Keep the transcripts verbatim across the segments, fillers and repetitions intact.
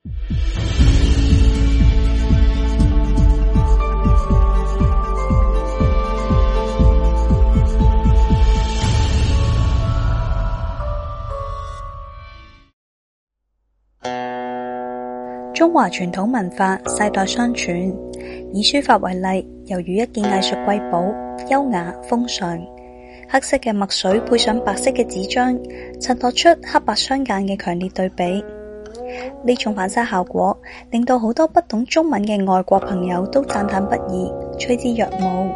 中華傳統文化世代相傳，以書法為例，猶如一件藝術瑰寶，優雅風尚。黑色嘅墨水配上白色嘅紙張，襯托出黑白相間嘅強烈對比。呢種反差效果，令到好多不懂中文嘅外國朋友都讚嘆不已，趨之若鶩。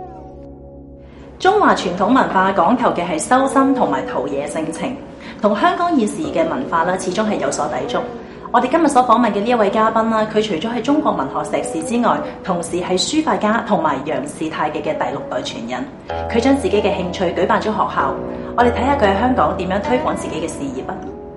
中華傳統文化講求嘅係修身同埋陶冶性情，同香港現時嘅文化啦，始終係有所抵觸。我哋今日所訪問嘅呢一位嘉賓啦，佢除咗係中國文學碩士之外，同時係書法家同埋楊氏太極嘅第六代傳人。佢將自己嘅興趣舉辦咗學校，我哋睇下佢喺香港點樣推廣自己嘅事業啊！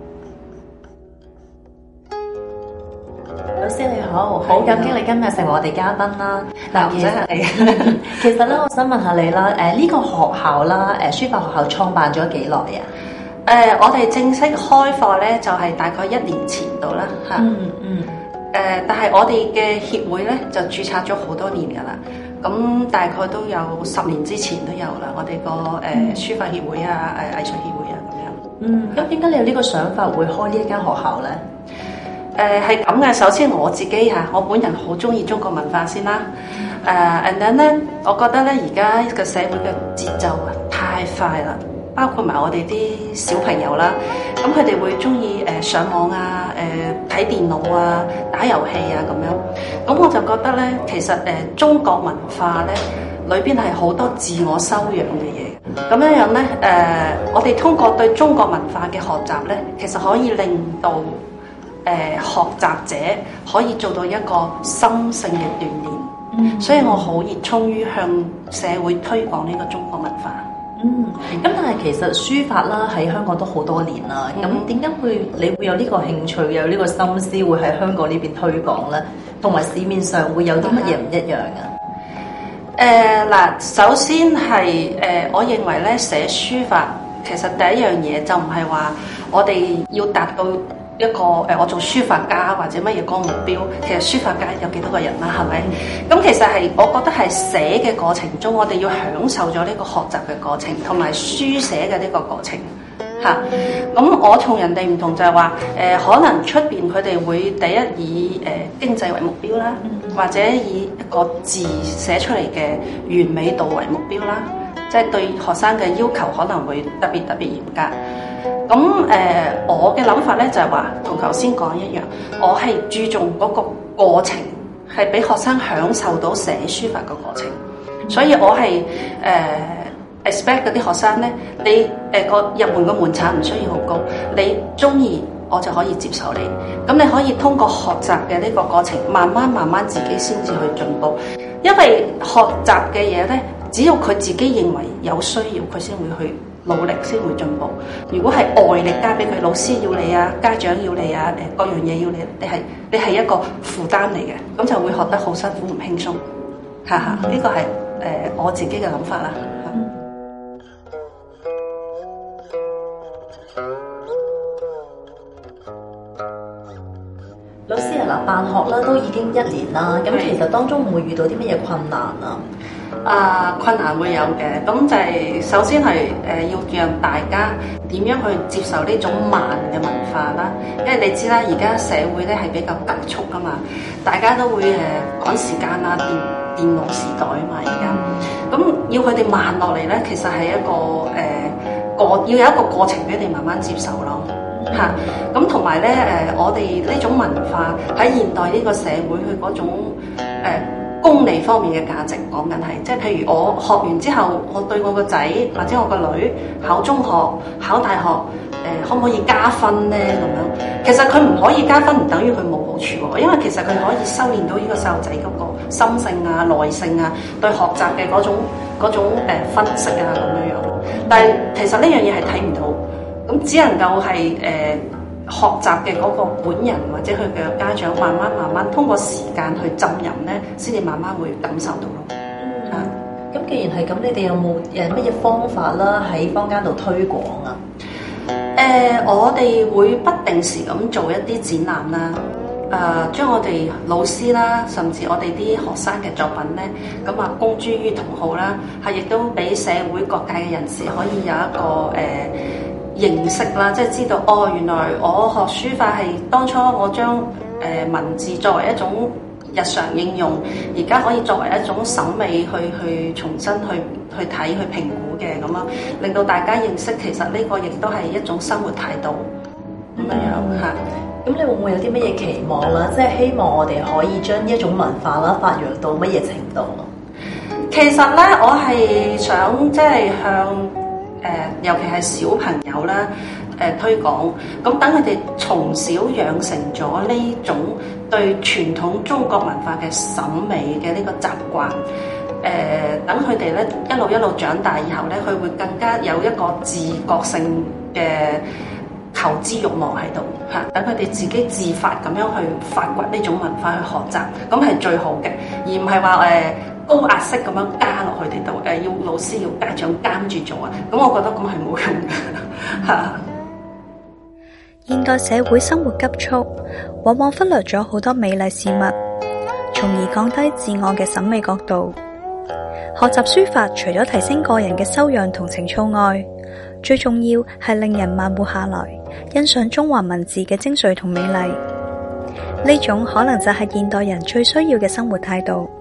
老師你好，好感激你今日成為我哋嘉賓啦。嗱，其實其實咧，我想問下你啦，誒、這、呢個學校啦，誒書法學校創辦咗幾耐啊？ 誒、呃，我哋正式開課咧，就係、是、大概一年前度啦，嚇、 嗯。嗯嗯。誒、 呃，但係我哋嘅協會咧就註冊咗好多年㗎啦。咁大概都有十年之前都有啦。我哋個誒書法協會啊，誒藝術協會啊咁樣。 嗯。咁點解你有呢個想法會開呢一間學校咧？ 誒係咁嘅。首先我自己嚇，我本人好中意中國文化先啦。誒、呃、，and then 咧，我覺得咧而家個社會嘅節奏啊太快啦。包括埋我哋啲小朋友啦，咁佢哋會中意誒上網啊，誒、呃、睇電腦啊，打遊戲啊咁樣。咁我就覺得咧，其實誒、呃、中國文化咧裏邊係好多自我修養嘅嘢。咁樣樣咧，誒、呃、我哋通過對中國文化嘅學習咧，其實可以令到誒、呃、學習者可以做到一個心性嘅鍛鍊。嗯，所以我好熱衷於向社會推廣呢個中國文化。 嗯，咁但係其實書法啦喺香港都好多年啦，咁點解會你會有呢個興趣，有呢個心思會喺香港呢邊推廣咧？同埋市面上會有啲乜嘢唔一樣啊？ 誒嗱、呃，首先係誒、呃，我認為咧寫書法其實第一樣嘢就唔係話我哋要達到一個誒、呃，我做書法家或者乜嘢個目標。其實書法家有幾多個人啦，係咪？咁、嗯、其實係我覺得係寫嘅過程中，我哋要享受咗呢個學習嘅過程，同埋書寫嘅呢個過程嚇。咁、嗯、我同人哋唔同就係話誒，可能出邊佢哋會第一以誒、呃、經濟為目標啦，或者以一個字寫出嚟嘅完美度為目標啦，即係對學生嘅要求可能會特別特別嚴格。咁誒、呃，我嘅諗法咧就係話，同頭先講一樣，我係注重嗰個過程，係俾學生享受到寫書法嘅過程。所以我係誒、呃、expect 嗰啲學生咧，你誒個、呃、入門嘅門檻唔需要好高，你中意我就可以接受你。咁你可以通過學習嘅呢個過程，慢慢慢慢自己先至去進步。因為學習嘅嘢咧，只要佢自己認為有需要，佢先會去努力，先會進步。如果係外力加俾佢，老師要你啊，家長要你啊，誒各樣嘢要你，你係你係一個負擔嚟嘅，咁就會學得好辛苦唔輕鬆。哈哈，呢個係誒我自己嘅諗法啦。 老師啊，嗱，辦學啦都已經一年啦，咁其實當中會唔會遇到啲乜嘢困難啊？ 啊，困難會有嘅，咁就係首先係誒、呃、要讓大家點樣去接受呢種慢嘅文化啦，因為你知啦，而家社會咧係比較急速噶嘛，大家都會誒趕時間啊，電電腦時代啊嘛，而家咁要佢哋慢落嚟咧，其實係一個誒過、呃、要有一個過程俾你慢慢接受咯，嚇咁同埋咧誒，我哋呢種文化喺現代呢個社會佢嗰種誒。呃功利方面嘅價值講緊係，即係譬如我學完之後，我對我個仔或者我個女考中學、考大學，誒、呃、可唔可以加分咧？咁樣其實佢唔可以加分，唔等於佢冇好處喎。因為其實佢可以修練到呢個細路仔嗰個心性啊、耐性啊，對學習嘅嗰種嗰種、呃、分析啊咁樣樣。但係其實呢樣嘢係睇唔到，咁只能夠係誒。呃學習嘅嗰個本人或者佢嘅家長，慢慢慢慢通過時間去浸淫咧，先至慢慢會感受到咯。 嗯，咁、啊、既然係咁，你哋有冇誒乜嘢方法啦喺坊間度推廣啊？ 誒、呃，我哋會不定時咁做一啲展覽啦。 呃、將我哋老師啦，甚至我哋啲學生嘅作品咧，咁啊公諸於同好啦，係亦都俾社會各界嘅人士可以有一個誒、呃、認識啦，即係知道哦，原來我學書法係當初我將誒、呃、文字作為一種日常應用，而家可以作為一種審美去去重新去去睇去評估嘅咁啊，令到大家認識其實呢個亦都係一種生活態度咁樣樣嚇。 咁你會唔會有啲乜嘢期望啦？即係希望我哋可以將呢一種文化啦發揚到乜嘢程度？ 其實咧，我係想即係向誒、呃，尤其係小朋友啦，誒、呃、推廣，咁等佢哋從小養成咗呢種對傳統中國文化嘅審美嘅呢個習慣，誒、呃，等佢哋咧一路一路長大以後咧，佢會更加有一個自覺性嘅求知慾望喺度嚇，等佢哋自己自發咁樣去發掘呢種文化去學習，咁係最好嘅，而唔係話誒高壓式咁樣加落佢哋度，誒、呃、要老師要家長監住做啊，咁我覺得咁係冇用嘅嚇。 現代社會生活急促，往往忽略咗好多美麗事物，從而降低自我嘅審美角度。學習書法除咗提升個人嘅修養同情操外，最重要係令人慢活下來，欣賞中華文字嘅精髓同美麗。呢種可能就係現代人最需要嘅生活態度。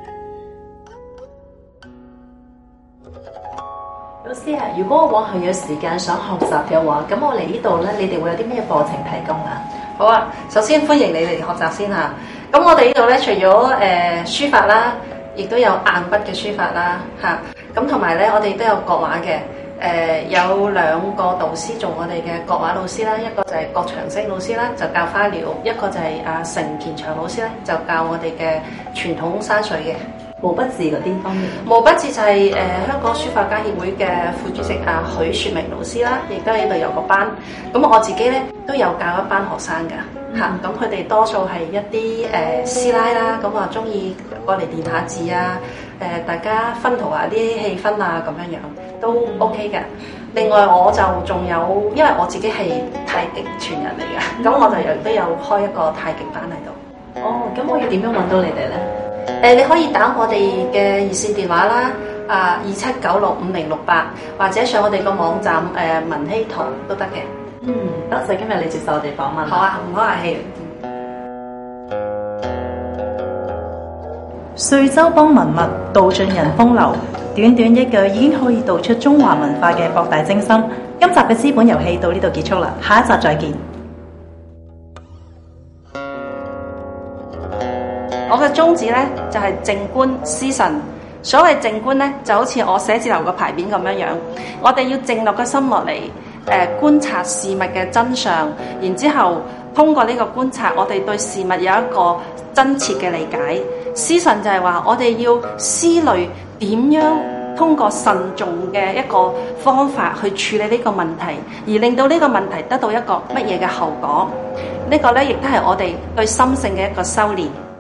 老師啊，如果我往後有時間想學習嘅話，咁我嚟呢度咧，你哋會有啲咩課程提供啊？ 好啊，首先歡迎你哋學習先嚇。咁我哋呢度咧，除咗誒、呃、書法啦，亦都有硬筆嘅書法啦嚇。咁同埋咧，我哋都有國畫嘅。誒、呃、有兩個導師做我哋嘅國畫老師啦，一個就係郭長星老師啦，就教花鳥；一個就係阿成乾祥老師咧，就教我哋嘅傳統山水嘅毛筆字嗰啲方面。 毛筆字就係、是、誒、呃、香港書法家協會嘅副主席阿許雪明老師啦，亦都喺度有個班。咁我自己咧都有教一班學生㗎嚇，咁佢哋多數係一啲誒、呃、師奶啦，咁啊中意過嚟練下字啊，誒、呃、大家薰陶下啲氣氛啊咁樣樣。都 OK 嘅。另外我就仲有，因為我自己係太極傳人嚟嘅，咁、嗯、我就亦都有開一個太極班喺度。 哦，咁我要點樣揾到你哋咧？ 誒、呃，你可以打我哋嘅熱線電話啦，啊二七九六五零六八，或者上我哋個網站誒、呃、文希堂都得嘅。 嗯，多謝今日你接受我哋訪問。 好啊，唔好客氣。 歲洲幫文物道盡人風流，短短一句已經可以道出中華文化嘅博大精深。今集嘅資本遊戲到呢度結束啦，下一集再見。 我嘅宗旨咧就係靜觀思神。所謂靜觀咧，就好似我寫字樓個牌匾咁樣樣，我哋要靜落個心落嚟，誒、呃、觀察事物嘅真相，然之後通過呢個觀察，我哋對事物有一個真切嘅理解。思神就係話，我哋要思慮點樣通過慎重嘅一個方法去處理呢個問題，而令到呢個問題得到一個乜嘢嘅後果。呢、這個咧亦都係我哋對心性嘅一個修煉。